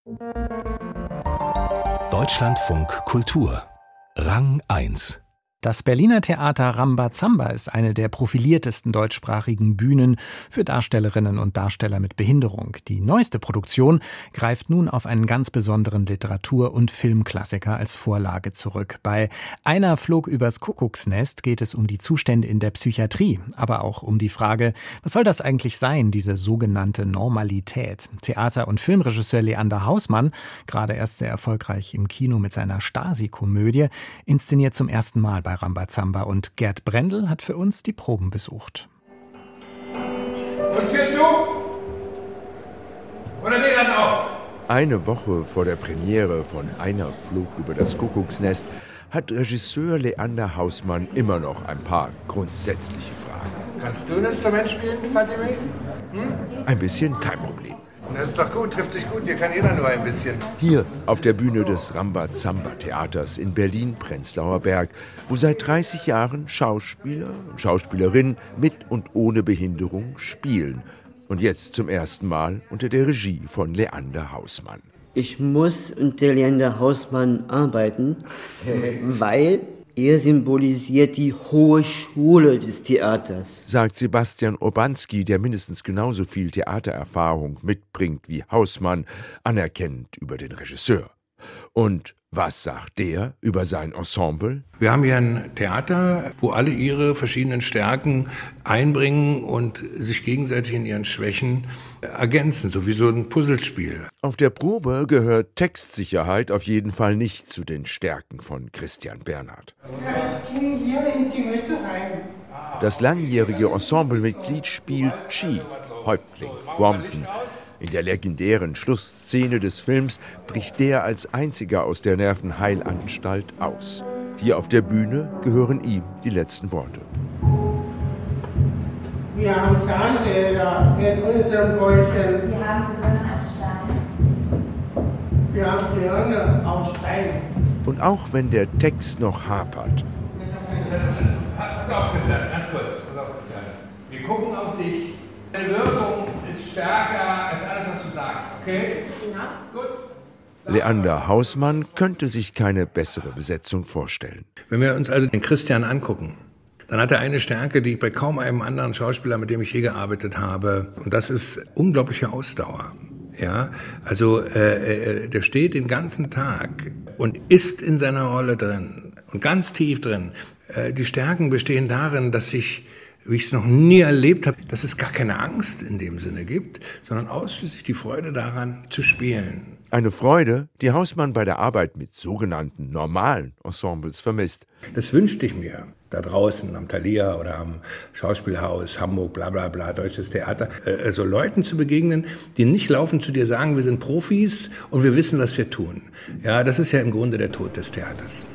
Deutschlandfunk Kultur Rang 1. Das Berliner Theater Rambazamba ist eine der profiliertesten deutschsprachigen Bühnen für Darstellerinnen und Darsteller mit Behinderung. Die neueste Produktion greift nun auf einen ganz besonderen Literatur- und Filmklassiker als Vorlage zurück. Bei Einer flog übers Kuckucksnest geht es um die Zustände in der Psychiatrie, aber auch um die Frage, was soll das eigentlich sein, diese sogenannte Normalität? Theater- und Filmregisseur Leander Hausmann, gerade erst sehr erfolgreich im Kino mit seiner Stasi-Komödie, inszeniert zum ersten Mal bei Rambazamba, und Gerd Brendel hat für uns die Proben besucht. Und Tür zu! Oder geht das auf? Eine Woche vor der Premiere von Einer flog über das Kuckucksnest hat Regisseur Leander Hausmann immer noch ein paar grundsätzliche Fragen. Kannst du ein Instrument spielen, Fatime? Ein bisschen kein Problem. Das ist doch gut, trifft sich gut, hier kann jeder nur ein bisschen. Hier auf der Bühne des Rambazamba-Theaters in Berlin-Prenzlauer Berg, wo seit 30 Jahren Schauspieler und Schauspielerinnen mit und ohne Behinderung spielen. Und jetzt zum ersten Mal unter der Regie von Leander Hausmann. Ich muss unter Leander Hausmann arbeiten, weil er symbolisiert die hohe Schule des Theaters, sagt Sebastian Urbanski, der mindestens genauso viel Theatererfahrung mitbringt wie Hausmann, anerkennend über den Regisseur. Und was sagt der über sein Ensemble? Wir haben hier ein Theater, wo alle ihre verschiedenen Stärken einbringen und sich gegenseitig in ihren Schwächen ergänzen, so wie so ein Puzzlespiel. Auf der Probe gehört Textsicherheit auf jeden Fall nicht zu den Stärken von Christian Bernhard. Ich gehe hier in die Mitte rein. Das langjährige Ensemblemitglied spielt Chief, Häuptling Brompton. In der legendären Schlussszene des Films bricht der als einziger aus der Nervenheilanstalt aus. Hier auf der Bühne gehören ihm die letzten Worte. Wir haben Zahnräder in unserem Bäuchchen. Wir haben Gehirn aus Stein. Wir haben Gehirne aus Stein. Und auch wenn der Text noch hapert, Pass auf, Christian, ganz kurz. Pass auf, Christian. Wir gucken auf dich. Deine Wirkung ist stärker als alles, was du sagst, okay? Ja. Gut. Leander Hausmann könnte sich keine bessere Besetzung vorstellen. Wenn wir uns also den Christian angucken, dann hat er eine Stärke, die ich bei kaum einem anderen Schauspieler, mit dem ich je gearbeitet habe. Und das ist unglaubliche Ausdauer. Ja, also der steht den ganzen Tag und ist in seiner Rolle drin und ganz tief drin. Die Stärken bestehen darin, dass sich, wie ich es noch nie erlebt habe, dass es gar keine Angst in dem Sinne gibt, sondern ausschließlich die Freude daran zu spielen. Eine Freude, die Hausmann bei der Arbeit mit sogenannten normalen Ensembles vermisst. Das wünschte ich mir, da draußen am Thalia oder am Schauspielhaus, Hamburg, bla bla bla, Deutsches Theater, also Leuten zu begegnen, die nicht laufend zu dir sagen, wir sind Profis und wir wissen, was wir tun. Ja, das ist ja im Grunde der Tod des Theaters.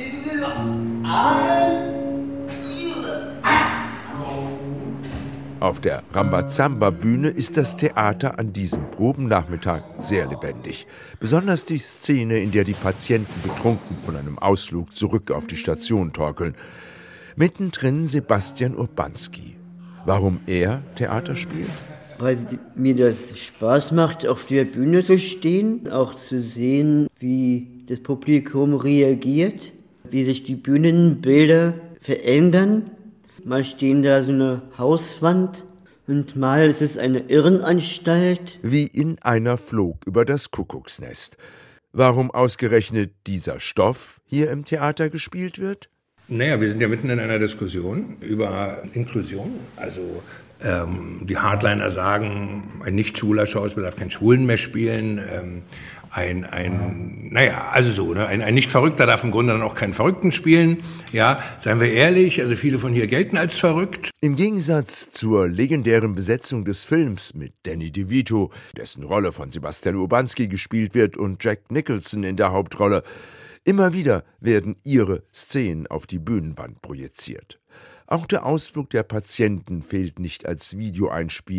Auf der Rambazamba-Bühne ist das Theater an diesem Probennachmittag sehr lebendig. Besonders die Szene, in der die Patienten betrunken von einem Ausflug zurück auf die Station torkeln. Mittendrin Sebastian Urbanski. Warum er Theater spielt? weil mir das Spaß macht, auf der Bühne zu stehen, auch zu sehen, wie das Publikum reagiert, wie sich die Bühnenbilder verändern. Mal stehen da so eine Hauswand und mal ist es eine Irrenanstalt. Wie in Einer flog über das Kuckucksnest. Warum ausgerechnet dieser Stoff hier im Theater gespielt wird? Naja, wir sind ja mitten in einer Diskussion über Inklusion. Also die Hardliner sagen, ein Nicht-Schwuler-Schauspieler darf keinen Schwulen mehr spielen. Ein Nicht-Verrückter darf im Grunde dann auch keinen Verrückten spielen. Ja, seien wir ehrlich, also viele von hier gelten als verrückt. Im Gegensatz zur legendären Besetzung des Films mit Danny DeVito, dessen Rolle von Sebastian Urbanski gespielt wird, und Jack Nicholson in der Hauptrolle, immer wieder werden ihre Szenen auf die Bühnenwand projiziert. Auch der Ausflug der Patienten fehlt nicht als Videoeinspiel.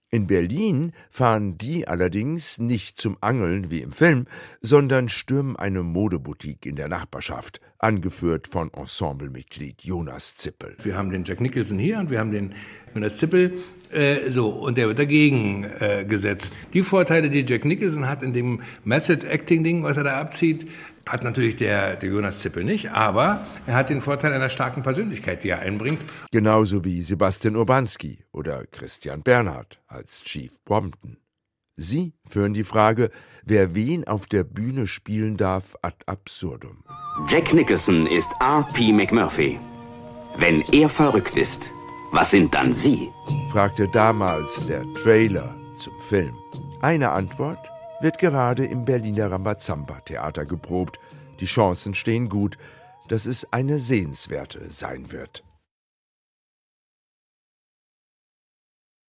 In Berlin fahren die allerdings nicht zum Angeln wie im Film, sondern stürmen eine Modeboutique in der Nachbarschaft, angeführt von Ensemblemitglied Jonas Zippel. Wir haben den Jack Nicholson hier und wir haben den Jonas Zippel, und der wird dagegen gesetzt. Die Vorteile, die Jack Nicholson hat in dem Method-Acting-Ding, was er da abzieht, hat natürlich der Jonas Zippel nicht, aber er hat den Vorteil einer starken Persönlichkeit, die er einbringt. Genauso wie Sebastian Urbanski oder Christian Bernhard als Chief Brompton. Sie führen die Frage, wer wen auf der Bühne spielen darf, ad absurdum. Jack Nicholson ist R.P. McMurphy. Wenn er verrückt ist, was sind dann Sie? Fragte damals der Trailer zum Film. Eine Antwort wird gerade im Berliner Rambazamba-Theater geprobt. Die Chancen stehen gut, dass es eine sehenswerte sein wird.